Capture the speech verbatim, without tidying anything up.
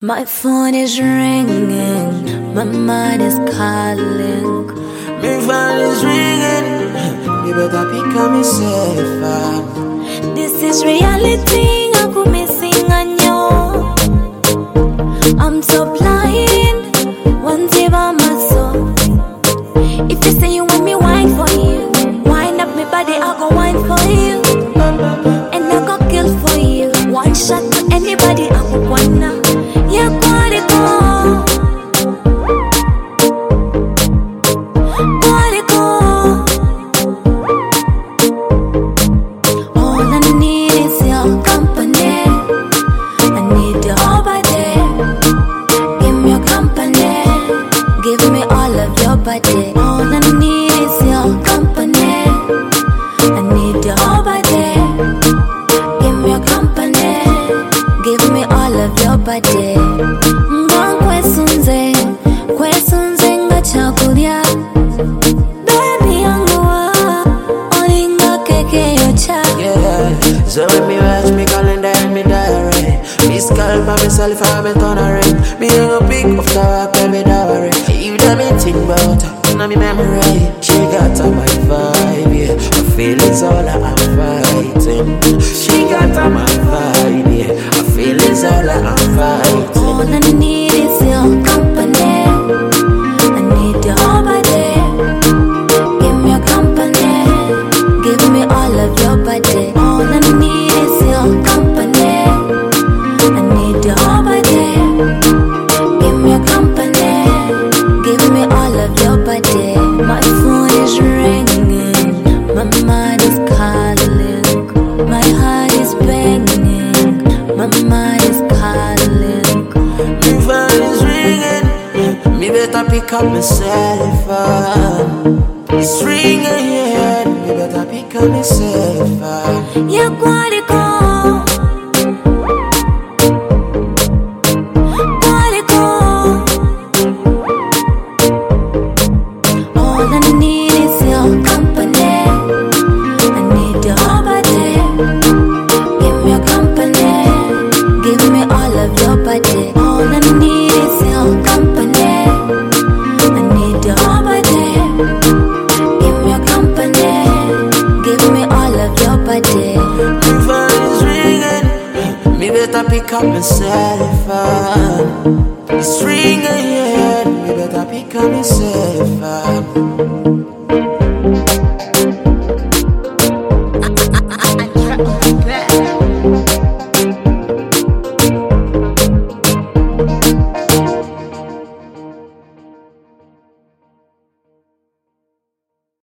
My phone is ringing, my mind is calling. My phone is ringing, you better pick up yourself. This is reality, I could missing on you. I'm so blind, one day by my soul. If you say you want me, wine for you. Wind up my body, I'll go wine for you. And I go kill for you. One shot to anybody, I will wanna. You gotta go, gotta go. All I need is your company. I need your whole body. Give me your company. Give me all of your body. All I need is your company. I need your whole body. Give me your company. Give me all of your body. Kwesunze, kwesunze nga chakulya. Baby yangu wa, olinga keke yocha. Yeah, so when me watch me calendar and me diary, me scalp and me self and me turn around. Me hang a pic of the rock and me diary. You da me think about her, now me memory. She got on my vibe, yeah. Her feelings all I'm fighting. She got on my vibe, yeah. Her feelings all I'm fighting. All I need is your company. I need your whole body. Give me your company. Give me all of your body. All I need is your company. I need your whole body. Give me your company. Give me all of your body. My phone is ringing. My mind is calling. My heart is banging. My mind is calling. My phone is ringing, me better pick up myself. uh. It's ringing, yeah, me better pick up myself. uh. You gotta go, gotta go. All I need is your company. I need your whole body. Give me your company. Give me all of your body. All I need is your company. I need your whole body. Give me your company. Give me all of your body. My phone is ringing, me better pick up myself. uh. It's ringing, yeah, me better pick up myself.